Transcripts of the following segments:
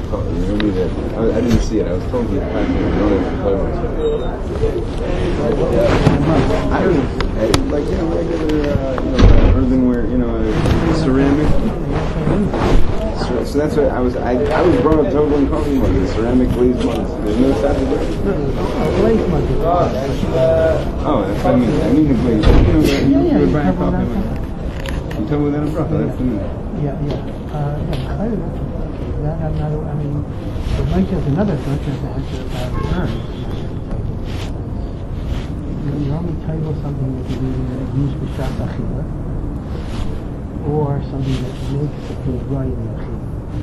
Nobody that I didn't see it. I was told he had passed it. I don't have to I don't know. Like regular, earthenware, ceramic. So that's what I was brought up totally coffee mugs, ceramic glazed mugs. There's no type of glaze. Glazed mugs. Oh, that's what I mean. I mean the glaze. You would buy a coffee mug. You told me that in Bracha. That's the name. I mean, the Mike has another church that has urns. You only table something that you use for Shas Achila, or something that makes the food right in the Achila.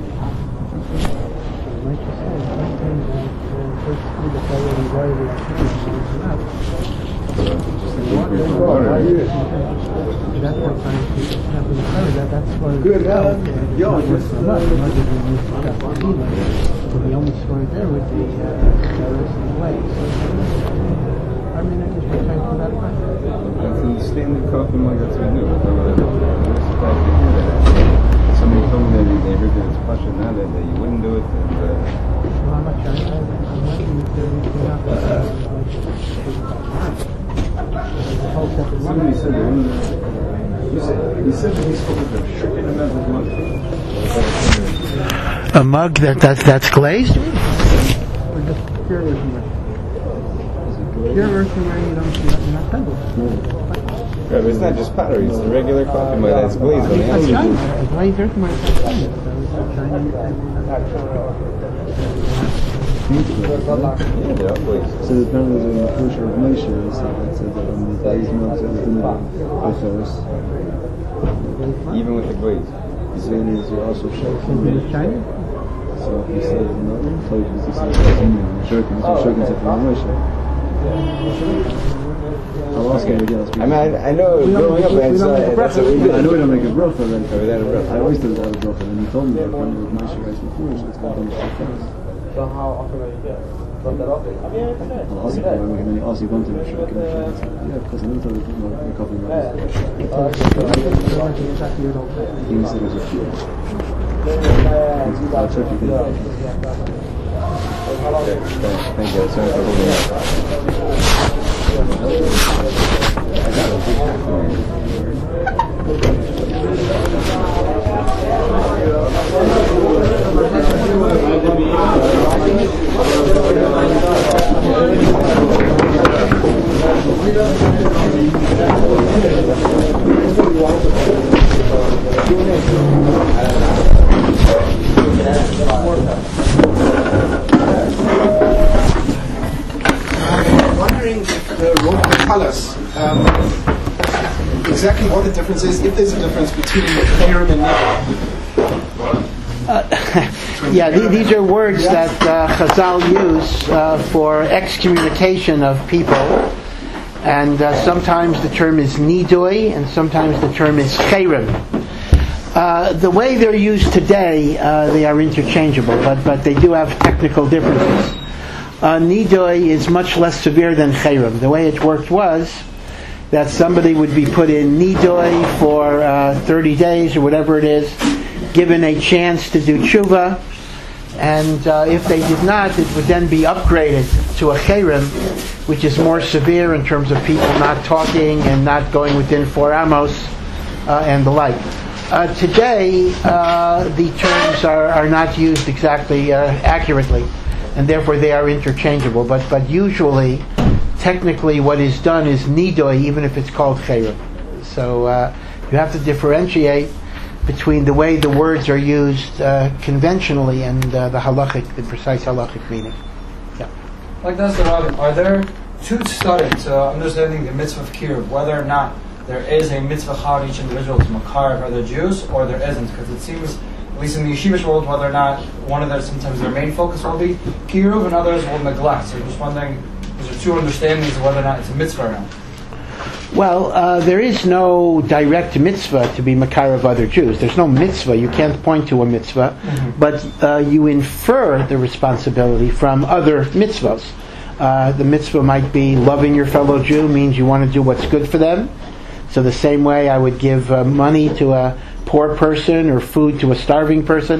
So Mike says, one thing that first food that's already right in the Achila is enough. That's what scientists have been covered. That's why good. So the only story there would be Paris and Blaze. I mean, I guess we're trying to that way. That's in the standard coffee mug. That's what I do. Somebody told me that they heard that it's Pasha now that you wouldn't do it. Well, I'm not sure. I'm wondering if there is enough. Somebody said that he said that he's supposed to trick in a method mug. A mug that's glazed? Or just pure earthenware? Pure earthenware, you don't see that in that table. Right, but it's not just pottery, it's the regular coffee mug that's glazed on the outside. It's glazed earthenware is like China, so it's like China. So the parents in the kosher of Moshe said that on the glazed mugs it was the even with the glaze. He's saying is you're also shaking. Is it China? So if you say no, so you say you're shaking it from Moshe. I'll ask him again. I mean, I know growing up, that's what we did. I know we don't make a bracha then. Without a bracha. I always did without a bracha, and you told me that when you were Moshe guys before, so it's going to be So how often are you there? From that office? I'll ask you when you ask you one thing, yeah, because I never told you a couple of minutes. He said it was a few. I'll check you there. Thank you. Sorry for holding up. I got a big I'm wondering if the Rov could tell us exactly what the difference is, if there's a difference between Chayrim and Nidui. These are words that Chazal use for excommunication of people, and sometimes the term is nidui, and sometimes the term is chayrim. The way they're used today, they are interchangeable, but they do have technical differences. Nidui is much less severe than chayrim. The way it worked was that somebody would be put in nidui for 30 days or whatever it is, given a chance to do tshuva, and if they did not, it would then be upgraded to a chayrim, which is more severe in terms of people not talking and not going within 4 amos and the like. Today, the terms are not used exactly accurately, and therefore they are interchangeable. But usually, technically, what is done is nidui, even if it's called chayrim. So you have to differentiate between the way the words are used conventionally and the precise halachic meaning. Yeah. Like that's the Rabbi. Are there two studies to understanding the mitzvah of kiruv, whether or not there is a mitzvah chal each individual to makar of other Jews, or there isn't? Because it seems, at least in the yeshivish world, whether or not one of their sometimes their main focus will be kiruv, and others will neglect. So just wondering, is there two understandings of whether or not it's a mitzvah or not? Well, there is no direct mitzvah to be makar of other Jews. There's no mitzvah. You can't point to a mitzvah, but you infer the responsibility from other mitzvahs. The mitzvah might be loving your fellow Jew, means you want to do what's good for them. So the same way I would give money to a poor person or food to a starving person,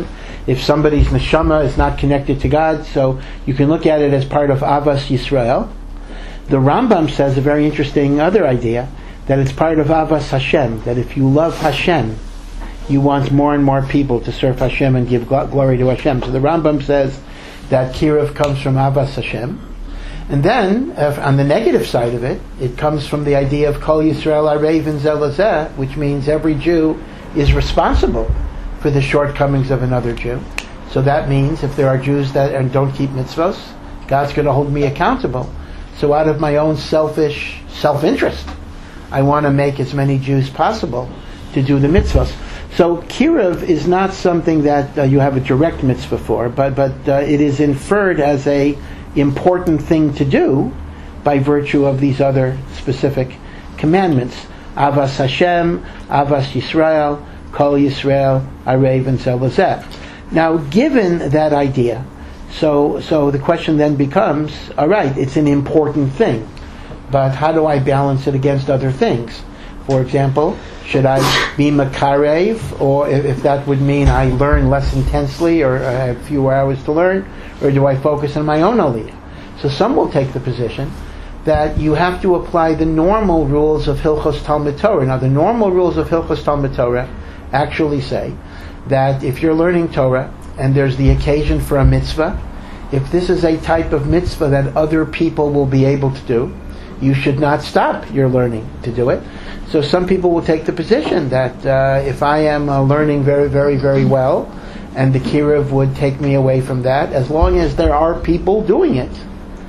if somebody's neshama is not connected to God, so you can look at it as part of Avas Yisrael. The Rambam says a very interesting other idea, that it's part of Avas Hashem, that if you love Hashem, you want more and more people to serve Hashem and give glory to Hashem. So the Rambam says that Kiruv comes from Avas Hashem. And then, on the negative side of it, it comes from the idea of Kol Yisrael Arei V'Zel Lazeh, which means every Jew is responsible for the shortcomings of another Jew. So that means if there are Jews that don't keep mitzvos, God's going to hold me accountable. So out of my own selfish self-interest, I want to make as many Jews possible to do the mitzvos. So Kiruv is not something that you have a direct mitzvah for, but it is inferred as a important thing to do by virtue of these other specific commandments. Avas Hashem, Avas Yisrael, Kol Yisrael, Arei V'Zel Lazeh. Now, given that idea, so the question then becomes, all right, it's an important thing, but how do I balance it against other things? For example, should I be makarev, or if that would mean I learn less intensely, or I have fewer hours to learn, or do I focus on my own aliyah? So some will take the position that you have to apply the normal rules of Hilchos Talmud Torah. Now, the normal rules of Hilchos Talmud Torah actually say that if you're learning Torah and there's the occasion for a mitzvah, if this is a type of mitzvah that other people will be able to do, you should not stop your learning to do it. So some people will take the position that if I am learning very, very, very well, and the Kiruv would take me away from that, as long as there are people doing it,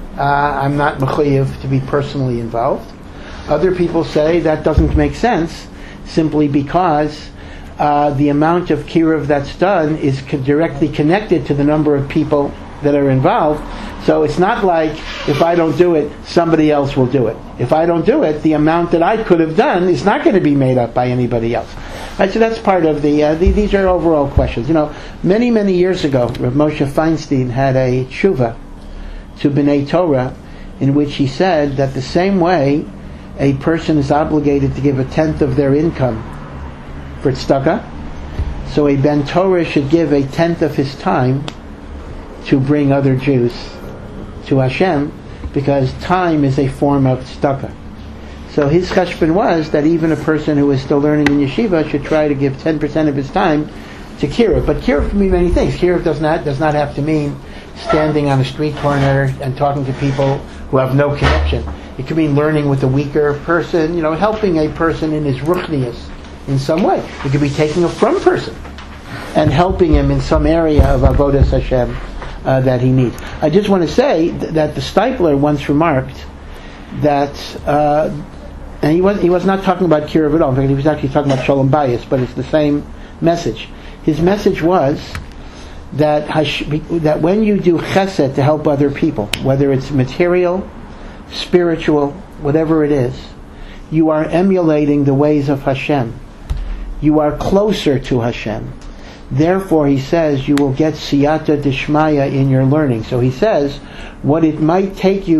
I'm not mechuyev to be personally involved. Other people say that doesn't make sense, simply because the amount of Kiruv that's done is directly connected to the number of people that are involved. So it's not like if I don't do it, somebody else will do it. If I don't do it, the amount that I could have done is not going to be made up by anybody else. Right, so that's part of these are overall questions. Many, many years ago, Rav Moshe Feinstein had a tshuva to B'nai Torah in which he said that the same way a person is obligated to give a tenth of their income for tzedakah, so a Ben Torah should give a tenth of his time to bring other Jews to Hashem, because time is a form of tzedakah. So his cheshbon was that even a person who is still learning in yeshiva should try to give 10% of his time to Kiruv. But Kiruv can mean many things. Kiruv does not have to mean standing on a street corner and talking to people who have no connection. It could mean learning with a weaker person, helping a person in his ruchnius in some way. It could be taking a from person and helping him in some area of avodas Hashem that he needs. I just want to say that the Steipler once remarked that, and he was not talking about Kiruv at all. In fact, he was actually talking about Shalom Bayis, but it's the same message. His message was that when you do chesed to help other people, whether it's material, spiritual, whatever it is, you are emulating the ways of Hashem. You are closer to Hashem. Therefore, he says, you will get siyata dishmaya in your learning. So he says, what it might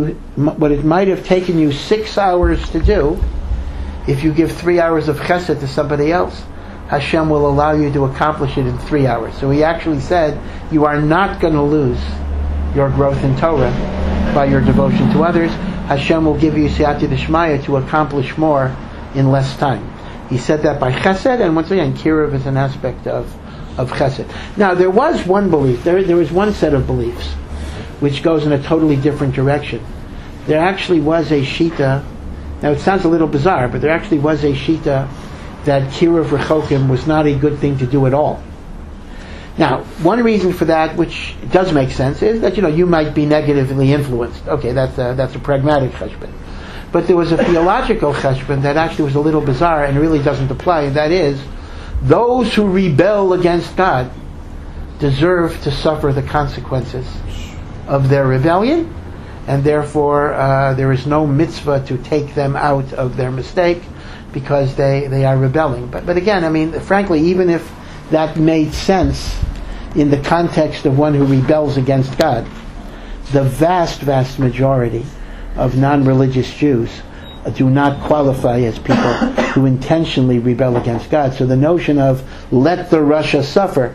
have taken you 6 hours to do, if you give 3 hours of chesed to somebody else, Hashem will allow you to accomplish it in 3 hours. So he actually said, you are not going to lose your growth in Torah by your devotion to others. Hashem will give you siyata dishmaya to accomplish more in less time. He said that by chesed, and once again, Kiruv is an aspect of chesed. Now, there was one belief, there was one set of beliefs, which goes in a totally different direction. There actually was a shita, now it sounds a little bizarre, but there actually was a shita that Kiruv Rechokim was not a good thing to do at all. Now, one reason for that, which does make sense, is that, you might be negatively influenced. Okay, that's a pragmatic cheshbon. But there was a theological cheshbon that actually was a little bizarre and really doesn't apply, and that is, those who rebel against God deserve to suffer the consequences of their rebellion, and therefore there is no mitzvah to take them out of their mistake because they are rebelling. But again, frankly, even if that made sense in the context of one who rebels against God, the vast, vast majority of non-religious Jews do not qualify as people who intentionally rebel against God. So the notion of let the Rasha suffer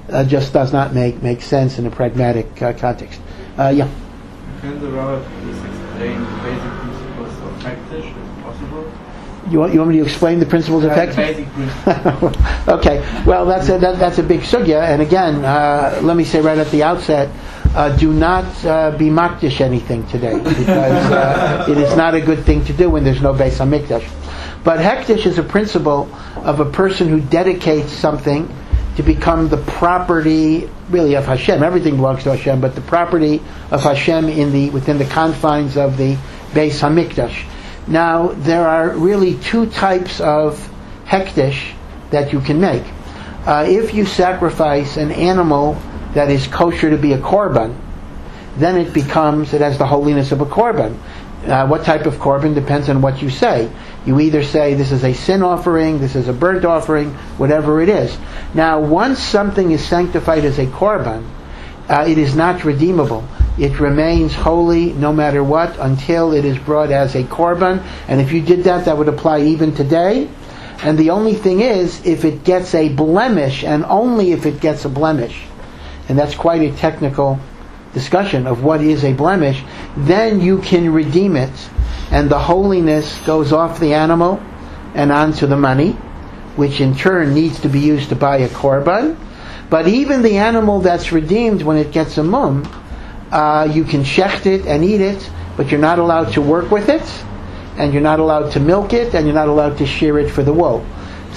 just does not make sense in a pragmatic context. Yeah. Can the Rabbi please explain the basic principles of Hektish, if possible? You want me to explain the principles of Hektish? Basic principles. Okay. Well, that's a big sugya, and again, let me say right at the outset, do not be makdish anything today, because it is not a good thing to do when there's no Beis Hamikdash. But Hektish is a principle of a person who dedicates something to become the property, really, of Hashem. Everything belongs to Hashem, but the property of Hashem within the confines of the Beis Hamikdash. Now, there are really two types of Hektish that you can make. If you sacrifice an animal that is kosher to be a korban, then it has the holiness of a korban. What type of korban depends on what you say. You either say this is a sin offering, this is a burnt offering, whatever it is. Now, once something is sanctified as a korban, it is not redeemable. It remains holy no matter what until it is brought as a korban. And if you did that, that would apply even today. And the only thing is, if it gets a blemish, and only if it gets a blemish, and that's quite a technical discussion of what is a blemish, then you can redeem it, and the holiness goes off the animal and onto the money, which in turn needs to be used to buy a korban. But even the animal that's redeemed, when it gets a mum, you can shecht it and eat it, but you're not allowed to work with it, and you're not allowed to milk it, and you're not allowed to shear it for the wool.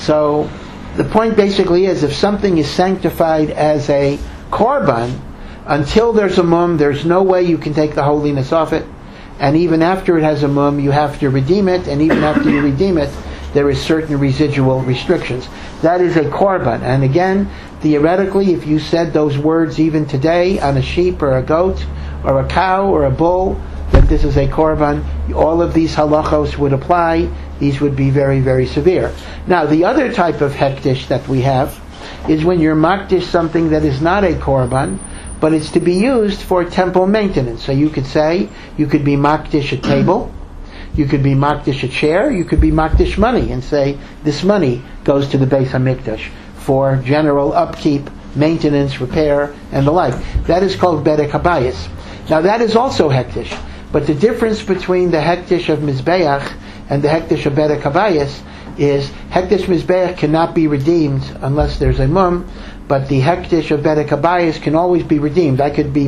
So the point basically is, if something is sanctified as a korban, until there's a mum, there's no way you can take the holiness off it. And even after it has a mum, you have to redeem it, and even after you redeem it, there is certain residual restrictions. That is a korban. And again, theoretically, if you said those words even today on a sheep or a goat or a cow or a bull, that this is a korban, all of these halachos would apply. These would be very, very severe. Now, the other type of hektish that we have is when you're makdish something that is not a korban, but it's to be used for temple maintenance. So you could say, you could be makdish a table, you could be makdish a chair, you could be makdish money, and say, this money goes to the Beis Hamikdash for general upkeep, maintenance, repair, and the like. That is called Bedek Habayis. Now that is also hektish, but the difference between the hektish of Mizbeach and the hektish of Bedek Habayis is hektish Mizbeach cannot be redeemed unless there's a mum, but the hektish of Bedek Habayis can always be redeemed. I could be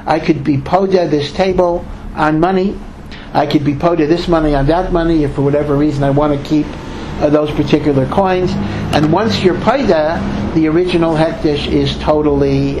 podeh this table on money. I could be podeh this money on that money if for whatever reason I want to keep those particular coins. And once you're podeh, the original hektish is totally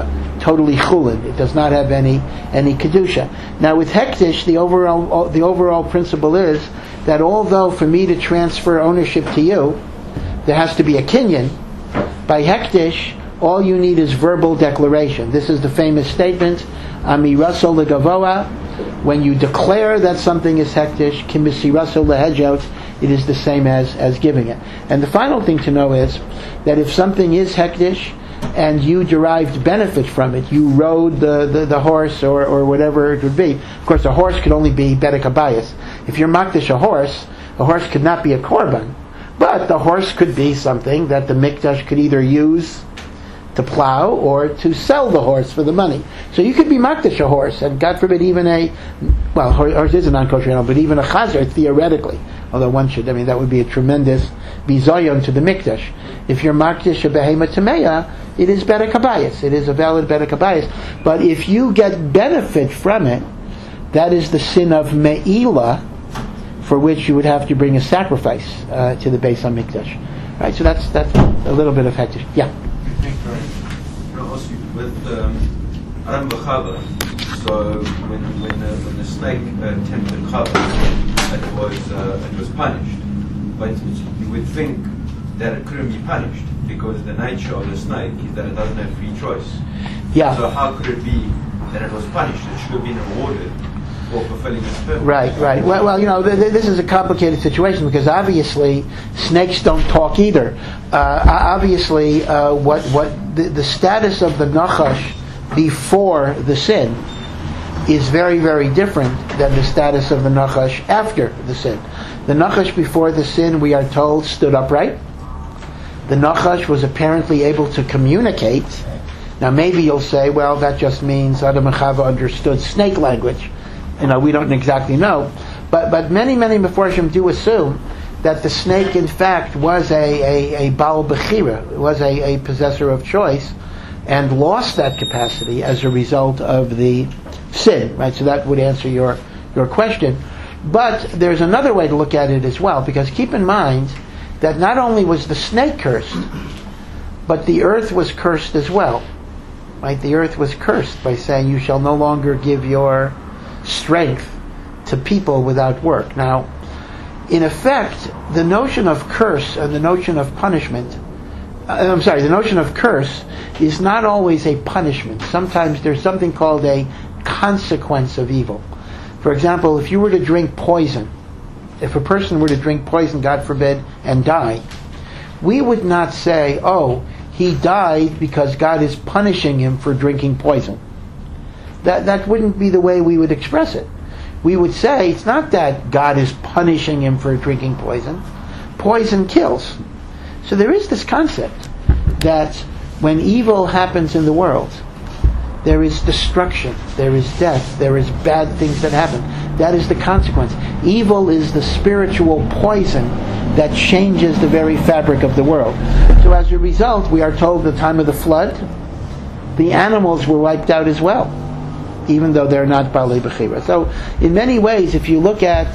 chulin. It does not have any kedusha. Now with hektish, the overall principle is that although for me to transfer ownership to you, there has to be a kinyan. By hektish, all you need is verbal declaration. This is the famous statement, Amiraso legavoa. When you declare that something is hektish, kimisiraso lehejot, it is the same as giving it. And the final thing to know is that if something is hektish and you derived benefit from it, you rode the horse or whatever it would be. Of course, a horse could only be Bedek Habayis. If you're makdish a horse could not be a korban. But the horse could be something that the mikdash could either use to plow or to sell the horse for the money. So you could be makdash a horse, and God forbid even horse is a non-kosher animal, but even a chazer theoretically, although that would be a tremendous bizayon to the mikdash. If you're makdash a behema tameya, it is Bedek Habayis. It is a valid Bedek Habayis. But if you get benefit from it, that is the sin of me'ilah, for which you would have to bring a sacrifice to the Beis Hamikdash. Right, so that's a little bit of hektish. Yeah. With Adam v'Chava, so when the snake tempted Chava, it was punished. But you would think that it couldn't be punished because the nature of the snake is that it doesn't have free choice. Yeah. So how could it be that it was punished? It should have been rewarded for fulfilling its purpose. Right. Well, this is a complicated situation because obviously snakes don't talk either. Obviously, what the status of the nachash before the sin is very, very different than the status of the nachash after the sin. The nachash before the sin, we are told, stood upright. The nachash was apparently able to communicate Now maybe you'll say, well, that just means Adam and Chava understood snake language. We don't exactly know. But many Mefarshim do assume that the snake, in fact, was a Baal Bechira, was a possessor of choice, and lost that capacity as a result of the sin. Right? So that would answer your question. But there's another way to look at it as well, because keep in mind that not only was the snake cursed, but the earth was cursed as well. Right? The earth was cursed by saying, you shall no longer give your strength to people without work. Now, in effect, the notion of curse and the notion of punishment, the notion of curse is not always a punishment. Sometimes there's something called a consequence of evil. For example, if you were to drink poison, if a person were to drink poison, God forbid, and die, we would not say, oh, he died because God is punishing him for drinking poison. That wouldn't be the way we would express it. We would say it's not that God is punishing him for drinking poison. Poison kills. So there is this concept that when evil happens in the world, there is destruction, there is death, there is bad things that happen. That is the consequence. Evil is the spiritual poison that changes the very fabric of the world. So as a result, we are told at the time of the flood, the animals were wiped out as well, even though they're not Balei Bechira. So in many ways, if you look at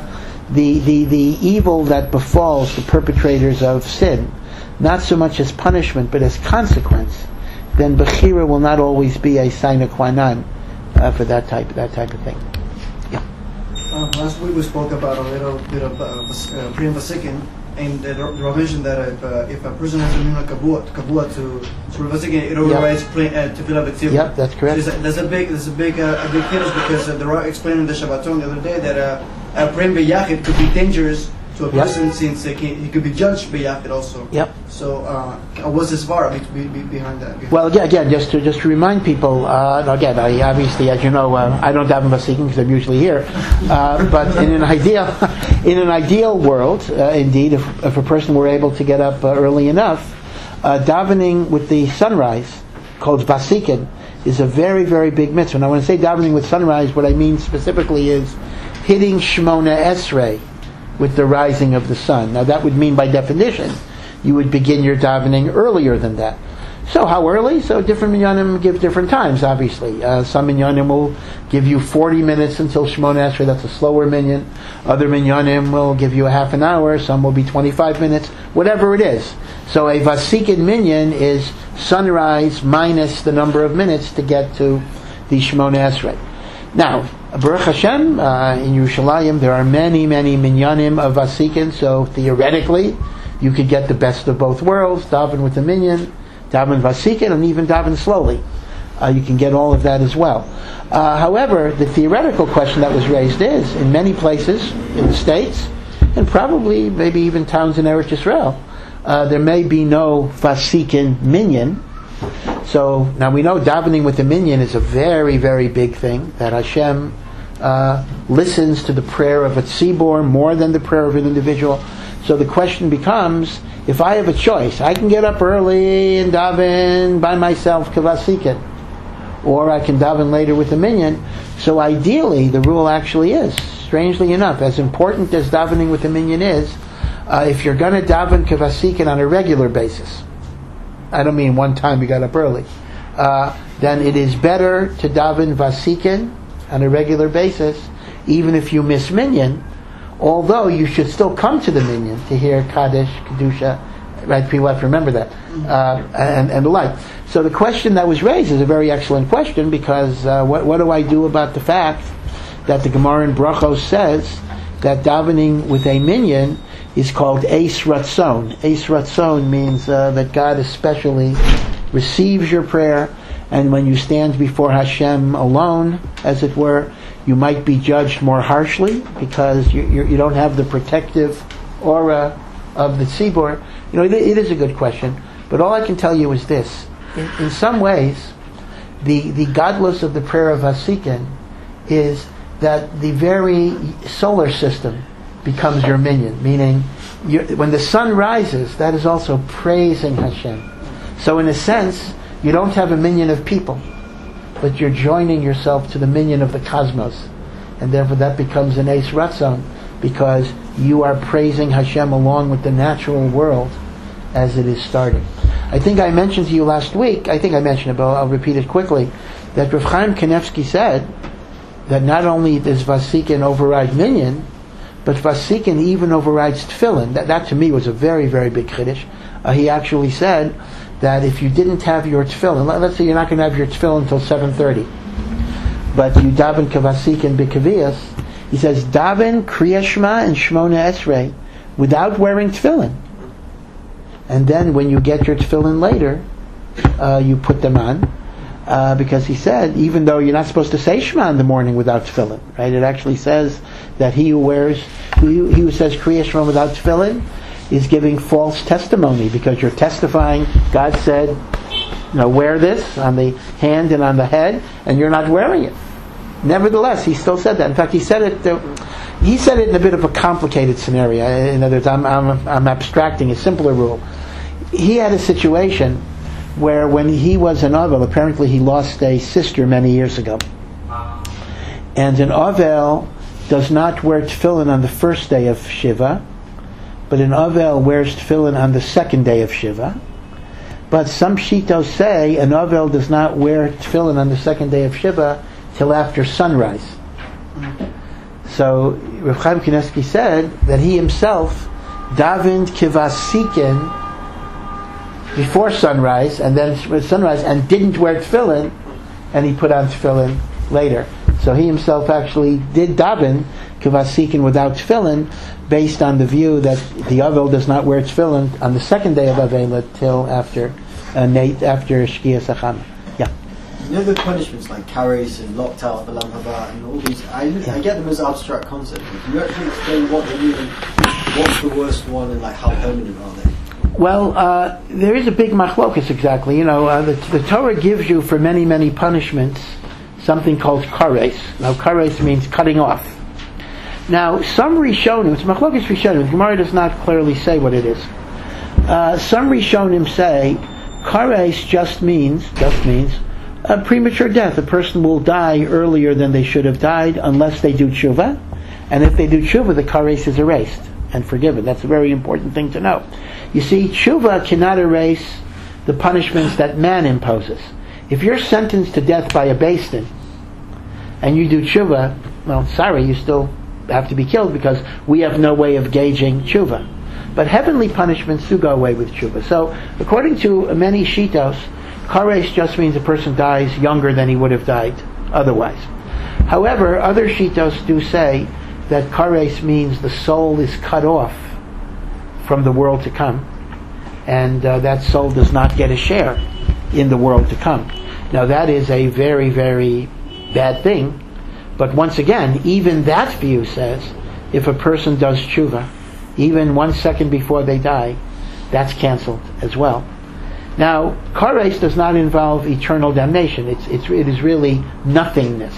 the evil that befalls the perpetrators of sin, not so much as punishment, but as consequence, then Bechira will not always be a sine qua non for that type of thing. Yeah. Last week we spoke about a little bit of Priyam Vasikin, and the Rav mentioned that if a person has a minna kabua to Priyam Vasikin, it overrides Tefillah B'Tzibur. Yep, that's correct. So there's a big difference, because the Rav explained in the Shabbaton the other day that Priyam B'Yachid could be dangerous to a person, since he could be judged B'Yachid also. Yep. So what's this var behind that? Well, again, just to remind people, again, I obviously, as you know, I don't daven Vasikin because I'm usually here. But in an ideal world, indeed, if a person were able to get up early enough, davening with the sunrise, called Vasikin, is a very, very big mitzvah. Now, when I say davening with sunrise, what I mean specifically is hitting Shemona Esrei with the rising of the sun. Now, that would mean, by definition, you would begin your davening earlier than that. So how early? So different minyanim give different times, obviously. Some minyanim will give you 40 minutes until Shemona Esrei, that's a slower minyan. Other minyanim will give you a half an hour, some will be 25 minutes, whatever it is. So a Vasikin minyan is sunrise minus the number of minutes to get to the Shemona Esrei. Now, Baruch Hashem, in Yerushalayim there are many minyanim of Vasikin, so theoretically you could get the best of both worlds, daven with the minyan, daven Vasikin, and even daven slowly. You can get all of that as well. However, the theoretical question that was raised is, in many places in the States, and probably maybe even towns in Eretz Yisrael, there may be no Vasikin minyan. So now we know davening with the minyan is a very, very big thing, that Hashem listens to the prayer of a tzibor more than the prayer of an individual. So the question becomes, if I have a choice, I can get up early and daven by myself kavasikin, or I can daven later with the minyan. So ideally, the rule actually is, strangely enough, as important as davening with the minyan is, if you're going to daven kavasikin on a regular basis, I don't mean one time you got up early, then it is better to daven vasikin on a regular basis, even if you miss minyan, although you should still come to the minyan to hear Kaddish, Kedusha, right? People have to remember that, and the like. So the question that was raised is a very excellent question, because what do I do about the fact that the Gemara in Brachos says that davening with a minyan is called Eis Ratzon. Eis Ratzon means that God especially receives your prayer, and when you stand before Hashem alone, as it were, you might be judged more harshly because you don't have the protective aura of the tzibor. It is a good question, but all I can tell you is this: in some ways, the godless of the prayer of Vasikin is that the very solar system becomes your minyan, meaning when the sun rises, that is also praising Hashem. So in a sense, You don't have a minyan of people, but you're joining yourself to the minyan of the cosmos. And therefore that becomes an Eis Ratzon, because you are praising Hashem along with the natural world as it is starting. I think I mentioned to you last week, I think I mentioned it, but I'll repeat it quickly, that Rav Chaim Kanevsky said that not only does Vasikin override minyan, but Vasikin even overrides tefillin. That to me was a very, very big chiddush. He actually said that if you didn't have your tefillin, let's say you're not going to have your tefillin until 7:30, but you daven kavasikin b'kaviyas, he says daven Kriya Shema and Shmona Esrei without wearing tefillin, and then when you get your tefillin later, you put them on. Because he said, even though you're not supposed to say Shema in the morning without tefillin, right? It actually says that he who says Kriya Shema without tefillin is giving false testimony, because you're testifying. God said, wear this on the hand and on the head, and you're not wearing it. Nevertheless, he still said that. In fact, he said it in a bit of a complicated scenario. In other words, I'm abstracting a simpler rule. He had a situation where when he was an Avel, apparently he lost a sister many years ago. And an Avel does not wear tefillin on the first day of Shiva, but an Avel wears tefillin on the second day of Shiva. But some Shitos say an Avel does not wear tefillin on the second day of Shiva till after sunrise. So Rav Chaim Kanevsky said that he himself davened kivasikin before sunrise, and then sunrise, and didn't wear tefillin, and he put on tefillin later. So he himself actually did daven kivasikin without tefillin, based on the view that the Avel does not wear tefillin on the second day of Avela till after Shkias Hachama. Yeah. The punishments like kares and locked out, Olam Haba, and all these, I get them as abstract concepts. Can you actually explain what they mean, and what's the worst one, and how permanent are they? Well, there is a big machlokas exactly. The Torah gives you for many, many punishments something called kares. Now, kares means cutting off. Now, some Rishonim, it's machlokas Rishonim, the Gemara does not clearly say what it is. Some Rishonim say kares just means a premature death. A person will die earlier than they should have died unless they do tshuva, and if they do tshuva, the kares is erased and forgiven. That's a very important thing to know. You see, tshuva cannot erase the punishments that man imposes. If you're sentenced to death by a Beis Din and you do tshuva, well, sorry, you still have to be killed, because we have no way of gauging tshuva. But heavenly punishments do go away with tshuva. So, according to many shitos, kares just means a person dies younger than he would have died otherwise. However, other shitos do say that kares means the soul is cut off from the world to come, and that soul does not get a share in the world to come. Now that is a very, very bad thing, but once again, even that view says if a person does tshuva, even 1 second before they die, that's cancelled as well. Now, kares does not involve eternal damnation. It is really nothingness,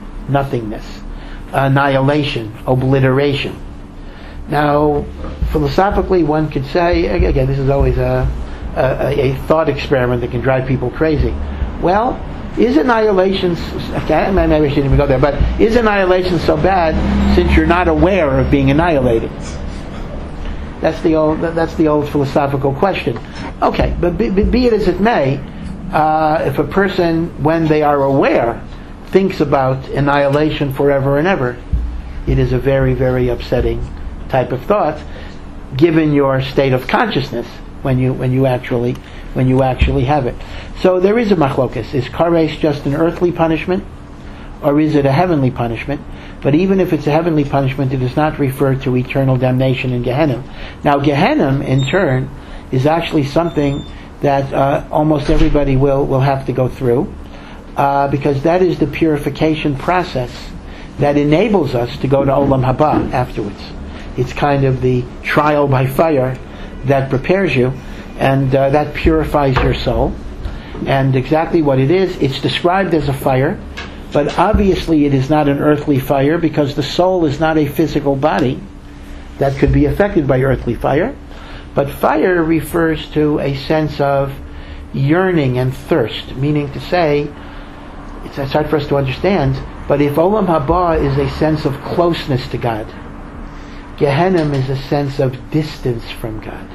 annihilation, obliteration. Now, philosophically, one could say, again, this is always a thought experiment that can drive people crazy. Well, is annihilation, maybe I shouldn't even go there, but is annihilation so bad since you're not aware of being annihilated? That's the old philosophical question. Okay, but be it as it may, if a person, when they are aware, thinks about annihilation forever and ever, it is a very, very upsetting type of thought, given your state of consciousness when you actually have it. So there is a machlokas. Is kares just an earthly punishment, or is it a heavenly punishment? But even if it's a heavenly punishment, it does not refer to eternal damnation in Gehenna. Now, Gehenna, in turn, is actually something that almost everybody will have to go through, because that is the purification process that enables us to go to Olam Haba afterwards. It's kind of the trial by fire that prepares you, and that purifies your soul. And exactly what it is, it's described as a fire, but obviously it is not an earthly fire, because the soul is not a physical body that could be affected by earthly fire. But fire refers to a sense of yearning and thirst, meaning to say, it's hard for us to understand, but if Olam Haba is a sense of closeness to God, Gehenna is a sense of distance from God.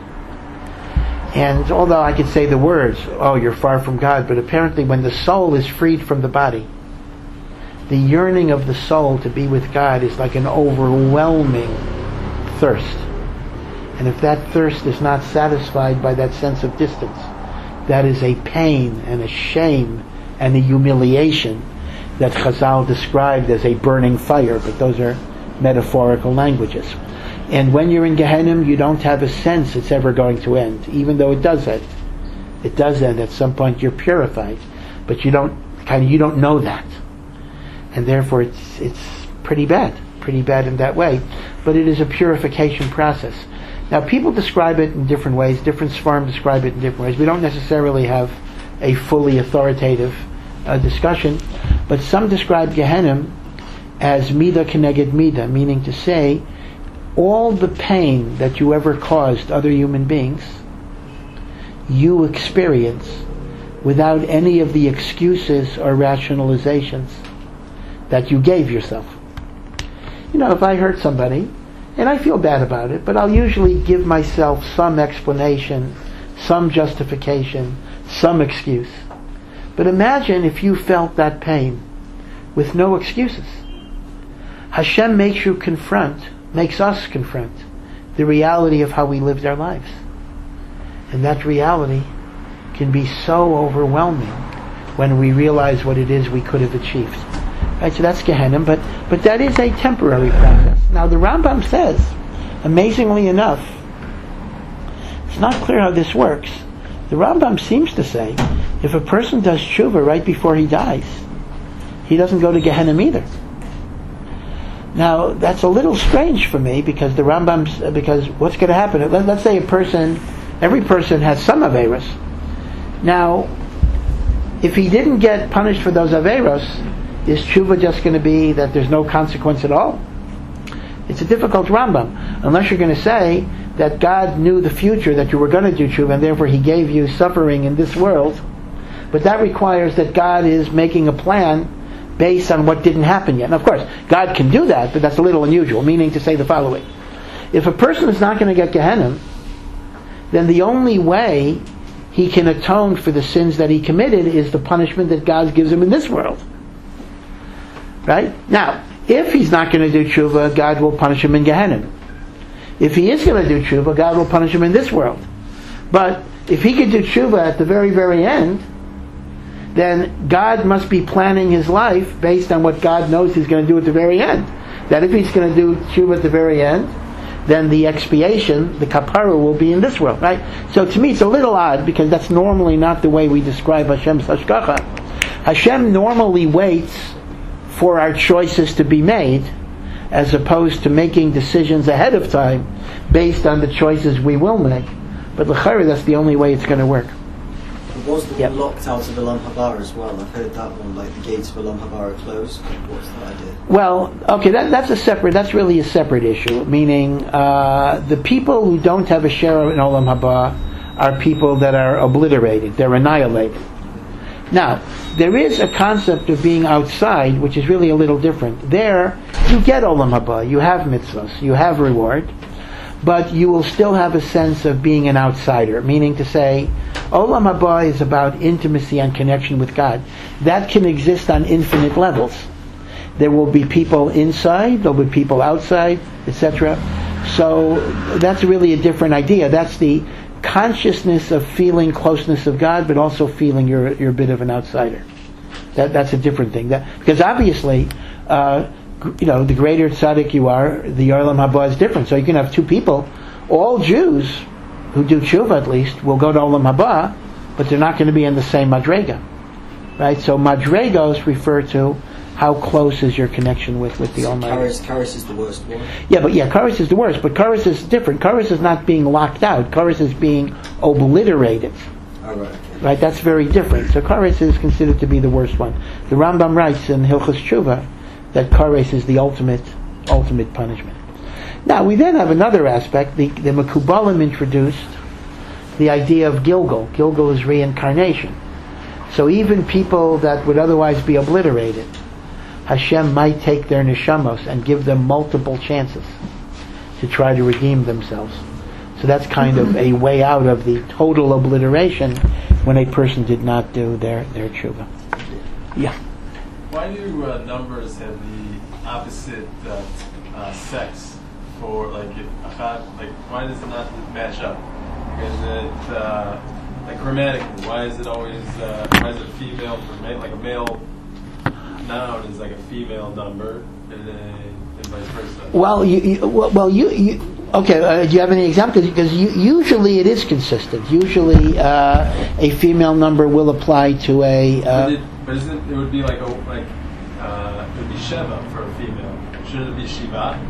And although I could say the words, oh, you're far from God, but apparently when the soul is freed from the body, the yearning of the soul to be with God is like an overwhelming thirst. And if that thirst is not satisfied by that sense of distance, that is a pain and a shame and a humiliation that Chazal described as a burning fire, but those are metaphorical languages. And when you're in Gehenna, you don't have a sense it's ever going to end, even though it does end. It does end at some point. You're purified, but you don't know that, and therefore it's pretty bad in that way. But it is a purification process. Now, people describe it in different ways. Different Sfarim describe it in different ways. We don't necessarily have a fully authoritative discussion, but some describe Gehenna as Midah Keneged Midah, meaning to say, all the pain that you ever caused other human beings, you experience without any of the excuses or rationalizations that you gave yourself. If I hurt somebody, and I feel bad about it, but I'll usually give myself some explanation, some justification, some excuse. But imagine if you felt that pain with no excuses. Hashem makes us confront the reality of how we lived our lives. And that reality can be so overwhelming when we realize what it is we could have achieved. Right, so that's Gehenna, but that is a temporary process. Now the Rambam says, amazingly enough, it's not clear how this works. The Rambam seems to say, if a person does tshuva right before he dies, he doesn't go to Gehenna either. Now, that's a little strange for me, because because what's going to happen? Let's say every person has some Averos. Now, if he didn't get punished for those Averos, is tshuva just going to be that there's no consequence at all? It's a difficult Rambam, unless you're going to say that God knew the future, that you were going to do tshuva, and therefore He gave you suffering in this world. But that requires that God is making a plan based on what didn't happen yet. And of course, God can do that, but that's a little unusual, meaning to say the following. If a person is not going to get Gehenna, then the only way he can atone for the sins that he committed is the punishment that God gives him in this world. Right? Now, if he's not going to do tshuva, God will punish him in Gehenna. If he is going to do tshuva, God will punish him in this world. But if he could do tshuva at the very, very end, then God must be planning his life based on what God knows he's going to do at the very end. That if he's going to do tshuva at the very end, then the expiation, the kapara, will be in this world, right? So to me it's a little odd, because that's normally not the way we describe Hashem's hashgacha. Hashem normally waits for our choices to be made, as opposed to making decisions ahead of time based on the choices we will make. But l'chayra, that's the only way it's going to work. Was the one locked out of Olam Haba as well? I've heard that one, like the gates of Olam Haba are closed. What's the idea? Well, okay, that's really a separate issue, meaning the people who don't have a share in Olam Haba are people that are obliterated, they're annihilated. Now, there is a concept of being outside, which is really a little different. There, you get Olam Haba, you have mitzvahs, you have reward, but you will still have a sense of being an outsider, meaning to say, Olam Haba is about intimacy and connection with God. That can exist on infinite levels. There will be people inside, there will be people outside, etc. So that's really a different idea. That's the consciousness of feeling closeness of God, but also feeling you're a bit of an outsider. That's a different thing. Because obviously, the greater tzaddik you are, the Olam Haba is different. So you can have two people, all Jews who do tshuva at least, will go to Olam Haba, but they're not going to be in the same madrega. Right? So madregos refer to how close is your connection with the Almighty. Karis is the worst one. Karis is the worst, but Karis is different. Karis is not being locked out. Karis is being obliterated. Oh, right, okay. Right? That's very different. So Karis is considered to be the worst one. The Rambam writes in Hilchos Tshuva that Karis is the ultimate punishment. Now, we then have another aspect. The Mekubalim introduced the idea of Gilgul. Gilgul is reincarnation. So even people that would otherwise be obliterated, Hashem might take their neshamos and give them multiple chances to try to redeem themselves. So that's kind of a way out of the total obliteration when a person did not do their tshuva. Yeah. Why do numbers have the opposite sex? For like, why does it not match up? Is it like grammatically? Why is it always? Why is it female for like a male noun is like a female number, and vice versa? Well, you okay. Do you have any examples? Because usually it is consistent. Usually, a female number will apply to a. But isn't it would be like it would be Sheva for a female? Shouldn't it be Shiva?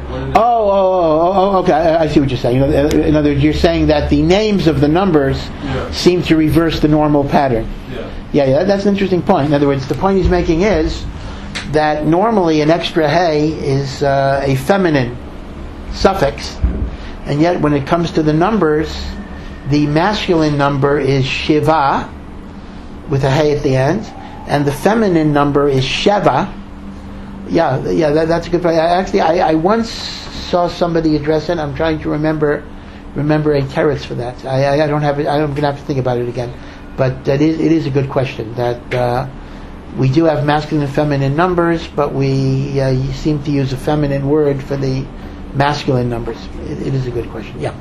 Okay. I see what you're saying. In other words, you're saying that the names of the numbers seem to reverse the normal pattern. Yeah. That's an interesting point. In other words, the point he's making is that normally an extra hey is a feminine suffix, and yet when it comes to the numbers, the masculine number is Shiva with a hey at the end, and the feminine number is Sheva. Yeah, that's a good point. I once saw somebody address it. I'm trying to remember a teretz for that. I don't have it. I'm going to have to think about it again. But it is a good question. That we do have masculine and feminine numbers, but we seem to use a feminine word for the masculine numbers. It is a good question. Yeah.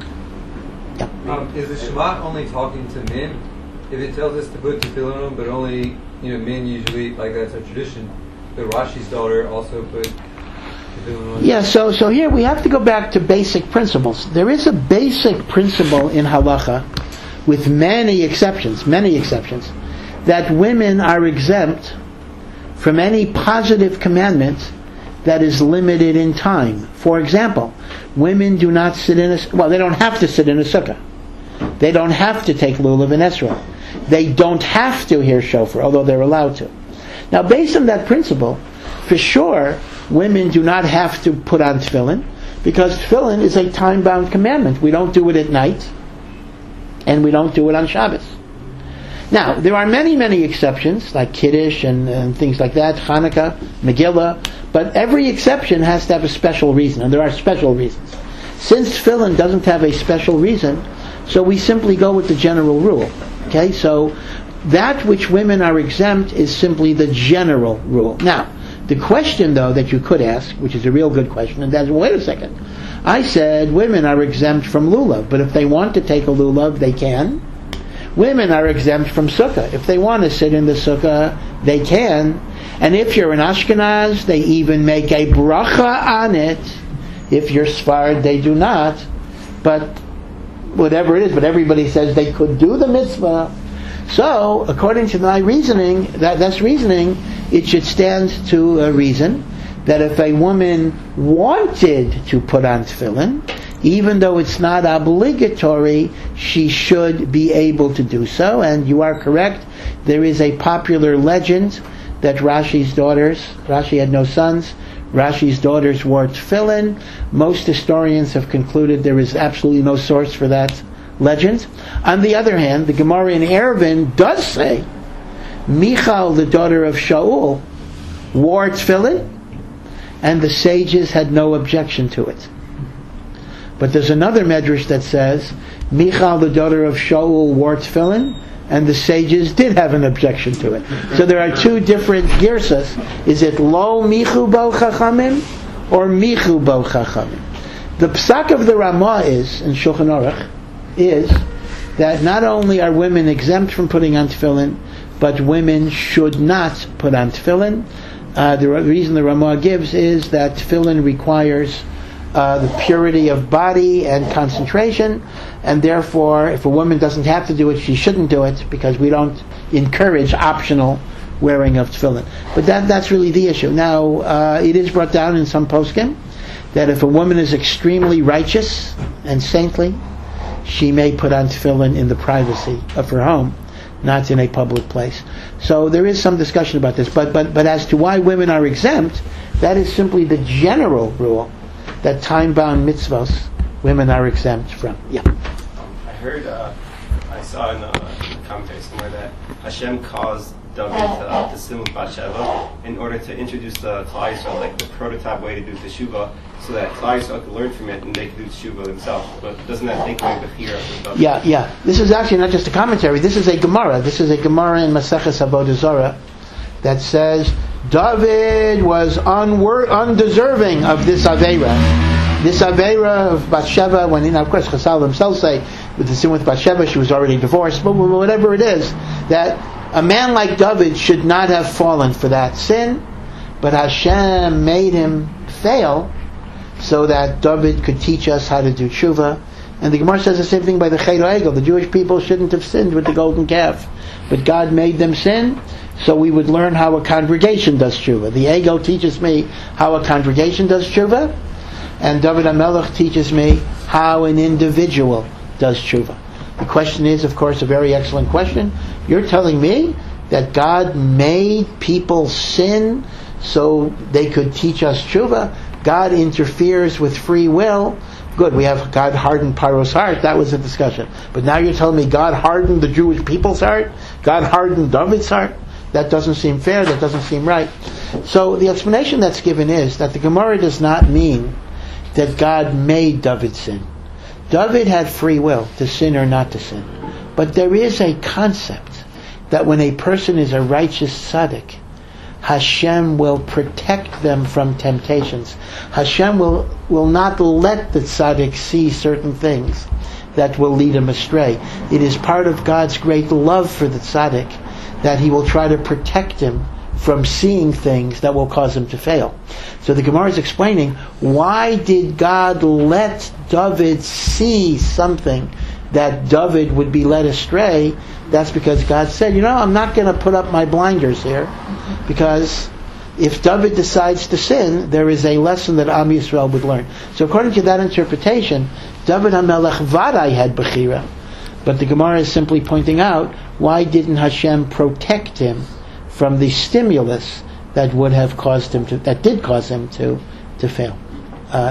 Is the Shema only talking to men? If it tells us to put tefillin on, but only men usually, like that's a tradition. But Rashi's daughter also put tefillin on. Yeah. So here we have to go back to basic principles. There is a basic principle in halacha, with many exceptions, that women are exempt from any positive commandment that is limited in time. For example, women do not sit in they don't have to sit in a sukkah. They don't have to take lulav and esrog. They don't have to hear shofar, although they're allowed to. Now, based on that principle, for sure, women do not have to put on tefillin, because tefillin is a time-bound commandment. We don't do it at night, and we don't do it on Shabbos. Now, there are many exceptions, like Kiddush and things like that, Hanukkah, Megillah, but every exception has to have a special reason, and there are special reasons. Since tefillin doesn't have a special reason, so we simply go with the general rule. Okay, so that which women are exempt is simply the general rule. Now, the question, though, that you could ask, which is a real good question, and that's, wait a second. I said women are exempt from lulav, but if they want to take a lulav, they can. Women are exempt from sukkah. If they want to sit in the sukkah, they can. And if you're an Ashkenaz, they even make a bracha on it. If you're Sfarad, they do not. But whatever it is, but everybody says they could do the mitzvah. So, according to my reasoning, that's reasoning, it should stand to a reason that if a woman wanted to put on tefillin, even though it's not obligatory, she should be able to do so. And you are correct, there is a popular legend that Rashi's daughters, Rashi had no sons, Rashi's daughters wore tefillin. Most historians have concluded there is absolutely no source for that legend. On the other hand, the Gemara in Eruvin does say Michal, the daughter of Shaul, wore tefillin, and the sages had no objection to it. But there's another medrash that says Michal, the daughter of Shaul, wore tefillin, and the sages did have an objection to it. So there are two different girsas. Is it lo michu bo chachamim or michu bo chachamim? The psak of the Ramah is, in Shulchan Aruch, is that not only are women exempt from putting on tefillin, but women should not put on tefillin. The reason the Ramah gives is that tefillin requires the purity of body and concentration, and therefore if a woman doesn't have to do it, she shouldn't do it, because we don't encourage optional wearing of tefillin. But that's really the issue. Now, it is brought down in some poskim that if a woman is extremely righteous and saintly, she may put on tefillin in the privacy of her home, not in a public place. So there is some discussion about this, but as to why women are exempt, that is simply the general rule that time-bound mitzvos women are exempt from. Yeah. I heard saw in the commentary somewhere that Hashem caused David to sin with Bathsheba in order to introduce the Klal Yisrael, like the prototype way to do teshuvah, so that Klal Yisrael could learn from it and they could do teshuvah themselves. But doesn't that take away the fear of the David? Yeah. This is actually not just a commentary. This is a Gemara. This is a Gemara in Maseches Avodah Zarah that says David was undeserving of this Aveira. This Aveira of Bathsheba, when, of course, Chazal themselves say, with the sin with Bathsheba, she was already divorced, but whatever it is, that a man like David should not have fallen for that sin, but Hashem made him fail so that David could teach us how to do tshuva. And the Gemara says the same thing by the Cheder Egel. The Jewish people shouldn't have sinned with the golden calf, but God made them sin so we would learn how a congregation does tshuva. The Egel teaches me how a congregation does tshuva, and David HaMelech teaches me how an individual does tshuva. The question is, of course, a very excellent question. You're telling me that God made people sin so they could teach us tshuva? God interferes with free will. Good, we have God hardened Paro's heart. That was a discussion. But now you're telling me God hardened the Jewish people's heart? God hardened David's heart? That doesn't seem fair. That doesn't seem right. So the explanation that's given is that the Gemara does not mean that God made David sin. David had free will to sin or not to sin. But there is a concept that when a person is a righteous tzaddik, Hashem will protect them from temptations. Hashem will not let the tzaddik see certain things that will lead him astray. It is part of God's great love for the tzaddik that he will try to protect him from seeing things that will cause him to fail. So the Gemara is explaining, why did God let David see something that David would be led astray? That's because God said, I'm not going to put up my blinders here, because if David decides to sin, there is a lesson that Am Yisrael would learn. So according to that interpretation, David HaMelech Vadai had Bechira, but the Gemara is simply pointing out, why didn't Hashem protect him from the stimulus that would have caused him that did cause him to fail? So,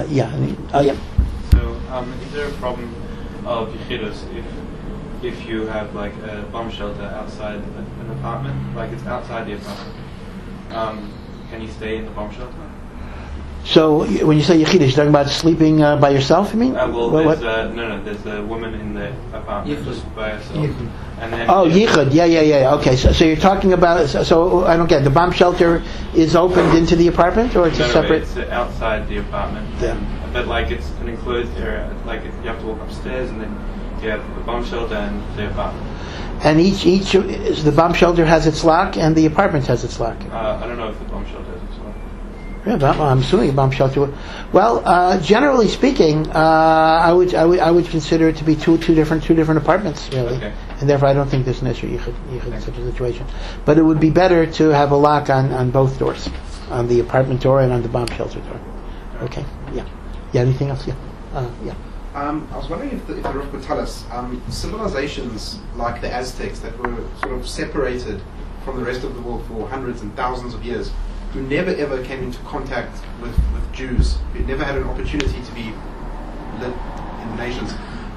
is there a problem of yichidus if you have like a bomb shelter outside an apartment, like it's outside the apartment? Can you stay in the bomb shelter? So when you say yichidus, you're talking about sleeping by yourself, you mean? There's a woman in the apartment just by herself. And then, yichud, yeah. Okay, so you're talking about, so I don't get it. The bomb shelter is opened into the apartment, or it's a separate? It's outside the apartment. Yeah. But like it's an enclosed area, like you have to walk upstairs, and then you have the bomb shelter and the apartment. And each the bomb shelter has its lock, and the apartment has its lock. I don't know if the bomb shelter has its lock. Yeah, I'm assuming a bomb shelter. Well, generally speaking, I would consider it to be two different apartments, really. Okay. And therefore, I don't think there's an issue yichud in such a situation. But it would be better to have a lock on both doors, on the apartment door and on the bomb shelter door. Okay. Yeah. Anything else? Yeah. I was wondering if the Rav could tell us, civilizations like the Aztecs that were sort of separated from the rest of the world for hundreds and thousands of years, who never ever came into contact with Jews, who never had an opportunity to be lit in the nations,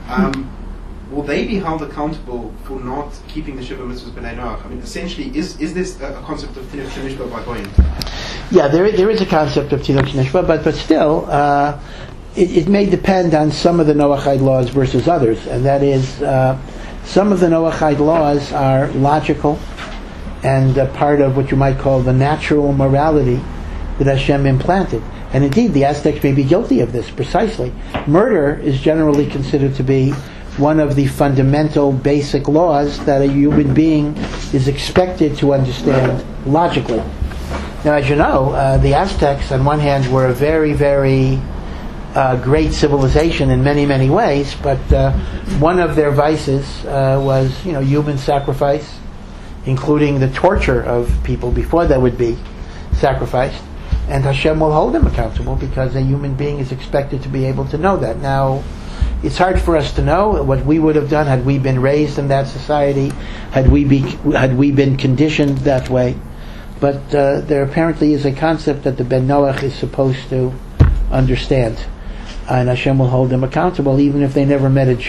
will they be held accountable for not keeping the Shiva Mitzvahs B'nai Noach? I mean, essentially, is this a concept of Tinuk Shenishba by Goyim? Yeah, there is a concept of Tinuk Shenishba, but still, it may depend on some of the Noachide laws versus others, and that is, some of the Noachide laws are logical and part of what you might call the natural morality that Hashem implanted. And indeed, the Aztecs may be guilty of this, precisely. Murder is generally considered to be one of the fundamental basic laws that a human being is expected to understand logically. Now, as you know, the Aztecs, on one hand, were a very, very great civilization in many, many ways, but one of their vices was, human sacrifice, including the torture of people before they would be sacrificed. And Hashem will hold them accountable because a human being is expected to be able to know that. Now, it's hard for us to know what we would have done had we been raised in that society, had we been conditioned that way. But there apparently is a concept that the Ben Noach is supposed to understand, and Hashem will hold them accountable even if they never met a Jew.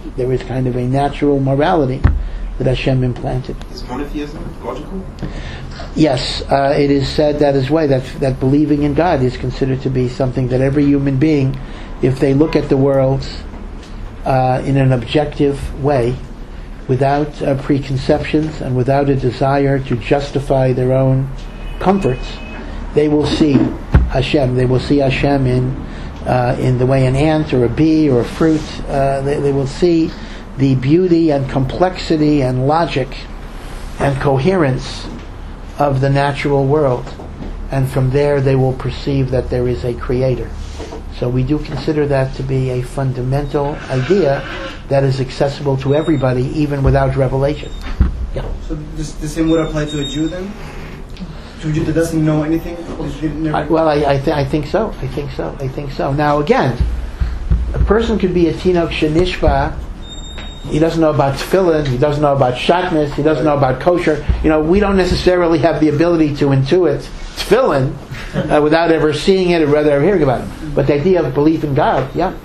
There is kind of a natural morality that Hashem implanted. Is monotheism logical? Yes, it is said that as well, that believing in God is considered to be something that every human being, if they look at the world in an objective way, without preconceptions and without a desire to justify their own comforts, they will see Hashem. They will see Hashem in the way an ant or a bee or a fruit. They will see the beauty and complexity and logic and coherence of the natural world, and from there they will perceive that there is a creator. So we do consider that to be a fundamental idea that is accessible to everybody, even without revelation. Yeah. So the same would apply to a Jew then? To a Jew that doesn't know anything? I think so. I think so. Now again, a person could be a Tinok Shenishba. He doesn't know about tefillin, he doesn't know about shatnez, he doesn't know about kosher. We don't necessarily have the ability to intuit tefillin without ever seeing it or without ever hearing about it. But the idea of belief in God, yes.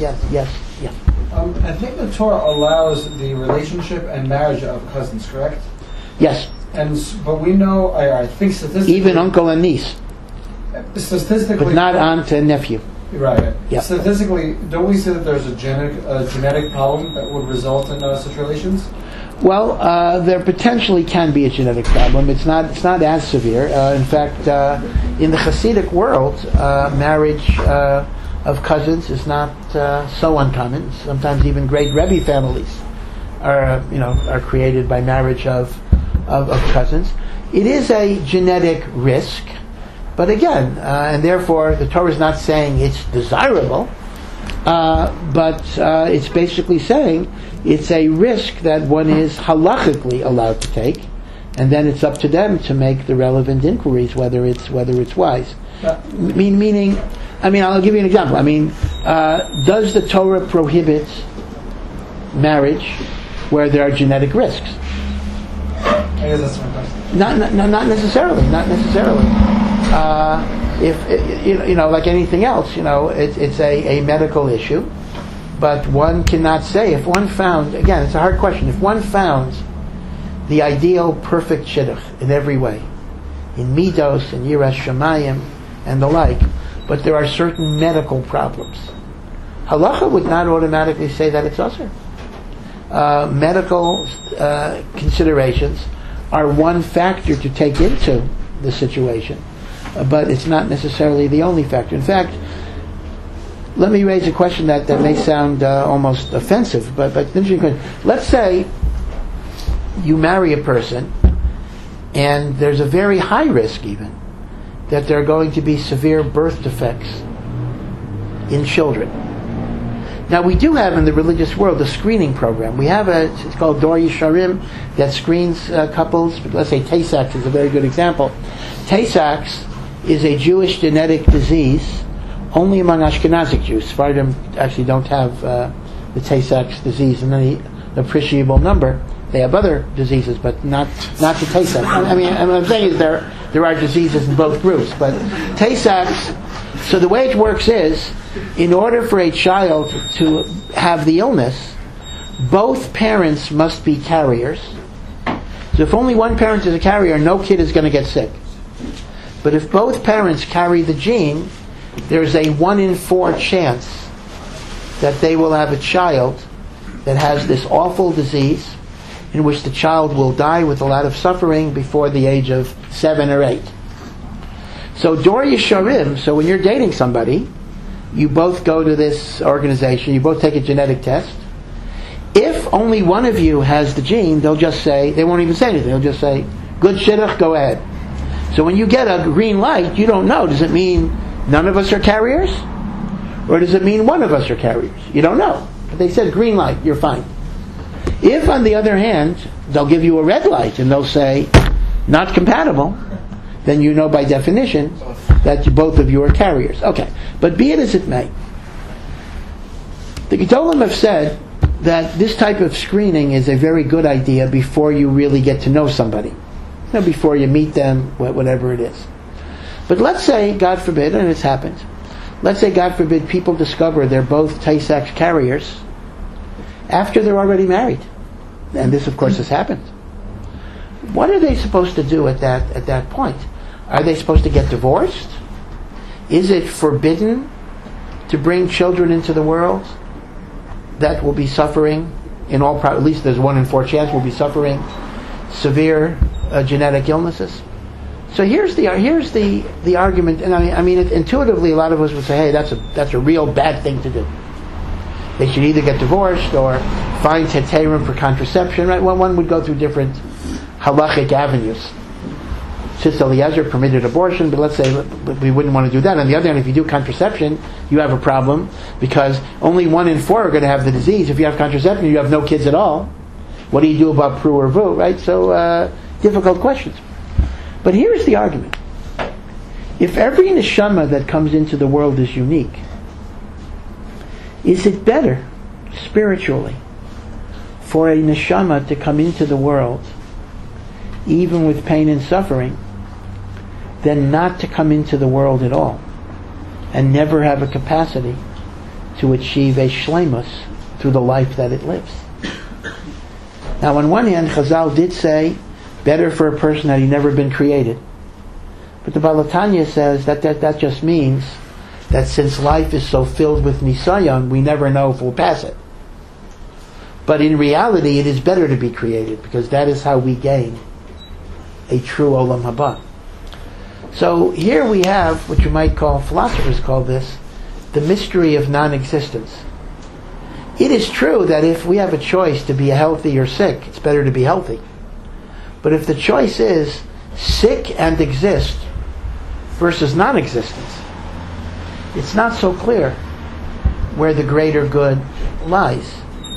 I think the Torah allows the relationship and marriage of cousins, correct? Yes. But we know, I think statistically... Even uncle and niece. Statistically... But not aunt and nephew. Right. Yep. Statistically, don't we say that there's a genetic problem that would result in such relations? Well, there potentially can be a genetic problem. It's not as severe. In fact, in the Hasidic world, marriage of cousins is not so uncommon. Sometimes even great Rebbe families are created by marriage of cousins. It is a genetic risk. But again, and therefore the Torah is not saying it's desirable, but it's basically saying it's a risk that one is halachically allowed to take, and then it's up to them to make the relevant inquiries whether it's wise. Meaning, I'll give you an example. Does the Torah prohibit marriage where there are genetic risks? I guess that's my question. Not necessarily. Not necessarily. If like anything else, it's a medical issue, but one cannot say if one found, again, it's a hard question. If one found the ideal perfect shidduch in every way, in midos and yiras shamayim and the like, but there are certain medical problems, halacha would not automatically say that it's usher. Medical considerations are one factor to take into the situation, but it's not necessarily the only factor. In fact, let me raise a question that may sound almost offensive, but interesting question. Let's say you marry a person, and there's a very high risk even that there are going to be severe birth defects in children. Now, we do have in the religious world a screening program. We have it's called Dor Yesharim that screens couples. Let's say Tay-Sachs is a very good example. Tay-Sachs is a Jewish genetic disease only among Ashkenazic Jews. Sephardim actually don't have the Tay-Sachs disease in any appreciable number. They have other diseases, but not the Tay-Sachs. I'm saying is there are diseases in both groups, but Tay-Sachs. So the way it works is, in order for a child to have the illness, both parents must be carriers. So if only one parent is a carrier, no kid is going to get sick. But if both parents carry the gene, there's a 1 in 4 chance that they will have a child that has this awful disease in which the child will die with a lot of suffering before the age of 7 or 8. So Dor Yesharim, so when you're dating somebody, you both go to this organization, you both take a genetic test. If only one of you has the gene, they'll just say, they won't even say anything, they'll just say, good shidduch, go ahead. So when you get a green light, you don't know, does it mean none of us are carriers? Or does it mean one of us are carriers? You don't know. But they said green light, you're fine. If, on the other hand, they'll give you a red light and they'll say, not compatible, then you know by definition that both of you are carriers. Okay, but be it as it may, the Gedolim have said that this type of screening is a very good idea before you really get to know somebody. Before you meet them, whatever it is. But let's say, God forbid, and it's happened, let's say, God forbid, people discover they're both Tay-Sachs carriers, after they're already married. And this, of course, has happened. What are they supposed to do at that point? Are they supposed to get divorced? Is it forbidden to bring children into the world that will be suffering, at least there's 1 in 4 chance, will be suffering severe genetic illnesses? So here's the argument, and I mean intuitively a lot of us would say, hey, that's a real bad thing to do. They should either get divorced or find heterim for contraception, right? One would go through different halachic avenues. Sis Eliezer permitted abortion, but let's say we wouldn't want to do that. On the other hand, if you do contraception, you have a problem because only 1 in 4 are going to have the disease. If you have contraception, you have no kids at all. What do you do about pru or vu, right? So, difficult questions. But here's the argument. If every neshama that comes into the world is unique, is it better, spiritually, for a neshama to come into the world, even with pain and suffering, than not to come into the world at all, and never have a capacity to achieve a shleimus through the life that it lives? Now, on one hand, Chazal did say, better for a person had he never been created. But the Baal HaTanya says that just means that since life is so filled with nisayon, we never know if we'll pass it. But in reality, it is better to be created, because that is how we gain a true olam haba. So here we have what you might call, philosophers call this, the mystery of non-existence. It is true that if we have a choice to be healthy or sick, it's better to be healthy. But if the choice is sick and exist versus non-existence, it's not so clear where the greater good lies.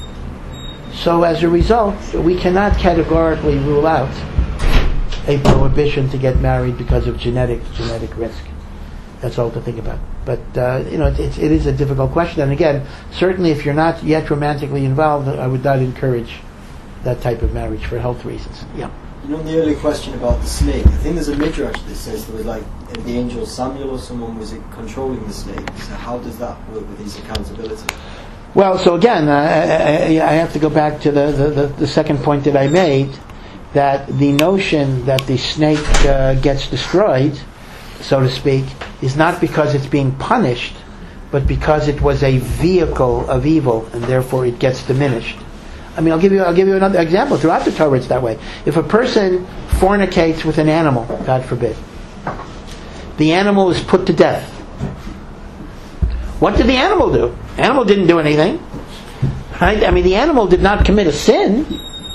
So as a result, we cannot categorically rule out a prohibition to get married because of genetic risk. That's all to think about. But it is a difficult question. And again, certainly if you're not yet romantically involved, I would not encourage that type of marriage for health reasons. Yeah. You know, the earlier question about the snake, I think there's a midrash that says there was like the angel Samuel or someone was controlling the snake. So how does that work with his accountability? Well, so again, I have to go back to the second point that I made, that the notion that the snake gets destroyed, so to speak, is not because it's being punished, but because it was a vehicle of evil, and therefore it gets diminished. I mean, I'll give you another example. Throughout the Torah, it's that way. If a person fornicates with an animal, God forbid, the animal is put to death. What did the animal do? The animal didn't do anything, right? I mean, the animal did not commit a sin,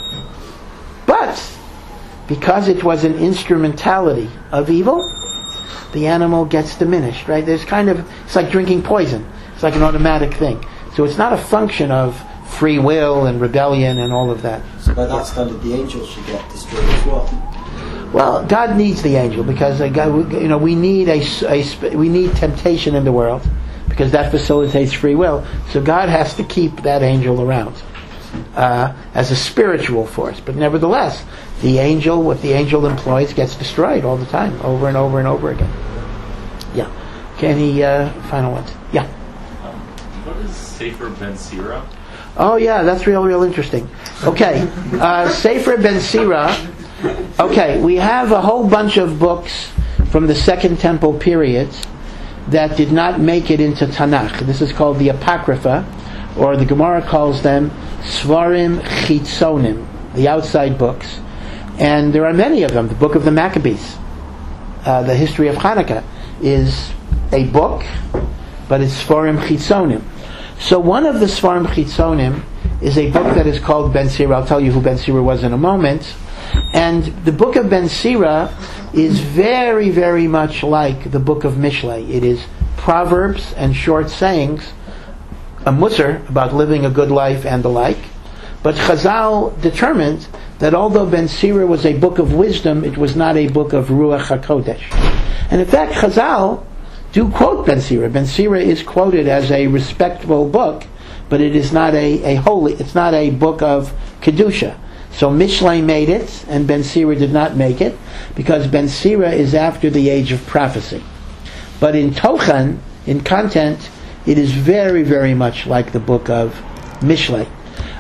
but because it was an instrumentality of evil, the animal gets diminished, right? It's like drinking poison. It's like an automatic thing. So it's not a function of free will and rebellion and all of that. So by that standard, the angel should get destroyed as well. Well, God needs the angel because we need temptation in the world because that facilitates free will. So God has to keep that angel around as a spiritual force. But nevertheless, what the angel employs gets destroyed all the time, over and over and over again. Yeah. Okay, any final ones? Yeah. What is Sefer Ben Sira? Oh yeah, that's real interesting. Okay, Sefer Ben Sira. Okay, we have a whole bunch of books from the Second Temple period that did not make it into Tanakh. This is called the Apocrypha, or the Gemara calls them Svarim Chitzonim, the outside books. And there are many of them. The Book of the Maccabees, the history of Hanukkah, is a book, but it's Svarim Chitzonim. So one of the Svarim Chitzonim is a book that is called Ben Sira. I'll tell you who Ben Sira was in a moment. And the book of Ben Sira is very, very much like the book of Mishlei. It is proverbs and short sayings, a musar about living a good life and the like. But Chazal determined that although Ben Sira was a book of wisdom, it was not a book of Ruach HaKodesh. And in fact, Chazal do quote Ben Sira. Ben Sira is quoted as a respectable book, but it is not a holy, it's not a book of Kedusha. So Mishlei made it, and Ben Sira did not make it, because Ben Sira is after the age of prophecy. But in Tochen, in content, it is very, very much like the book of Mishlei.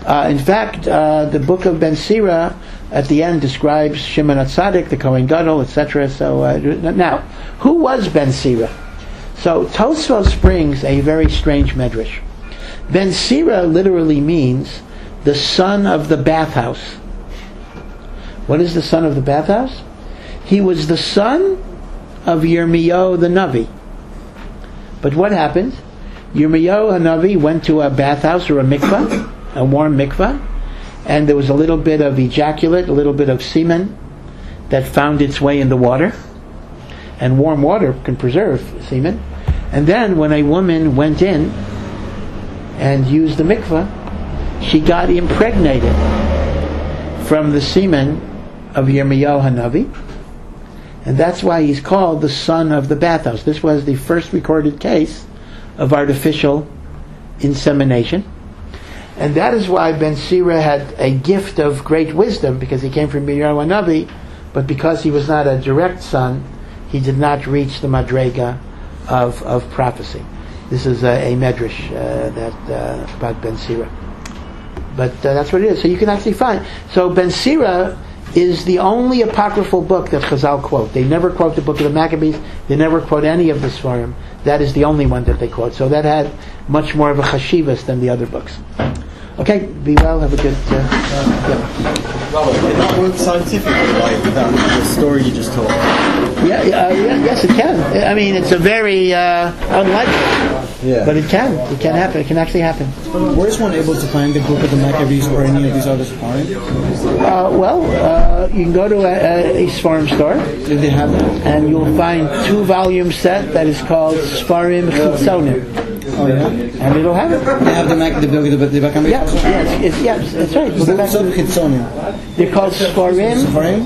In fact, the book of Ben Sira at the end describes Shimon HaTzadik, the Kohen Gadol, etc. So now, who was Ben Sira? So Tosfos brings a very strange medrash. Ben Sira literally means the son of the bathhouse. What is the son of the bathhouse? He was the son of Yirmiyahu the Navi. But what happened? Yirmiyahu Hanavi went to a bathhouse or a mikvah, a warm mikvah, and there was a little bit of ejaculate, a little bit of semen that found its way in the water. And warm water can preserve semen. And then when a woman went in and used the mikvah, she got impregnated from the semen of Yirmiyahu Hanavi. And that's why he's called the son of the bathhouse. This was the first recorded case of artificial insemination. And that is why Ben Sira had a gift of great wisdom, because he came from Yirmiyahu Hanavi, but because he was not a direct son, he did not reach the madrega of prophecy. This is a medrash about Ben Sira. But that's what it is. So you can actually find. So Ben Sira is the only apocryphal book that Chazal quote. They never quote the book of the Maccabees. They never quote any of the Sfarim. That is the only one that they quote. So that had much more of a chashivas than the other books. Okay, be well. Have a good. Can that work scientifically, like that the story you just told? Yes, it can. I mean, it's a very unlikely, but it can. It can happen. It can actually happen. Where is one able to find the book of the Maccabees or any of these other Sfarim? You can go to a Sfarim store. Do they have that? And you'll find 2-volume set that is called Sfarim Chitzonim. Oh yeah, and it'll have it. They have the Maccabees. Yes, that's right. They're called Sfarim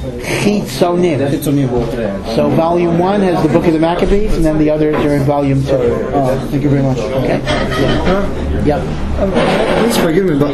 Chitzonim. So volume 1 has the book of the Maccabees, and then the others are in volume 2. Oh, thank you very much. Okay. Yeah. Please forgive me, but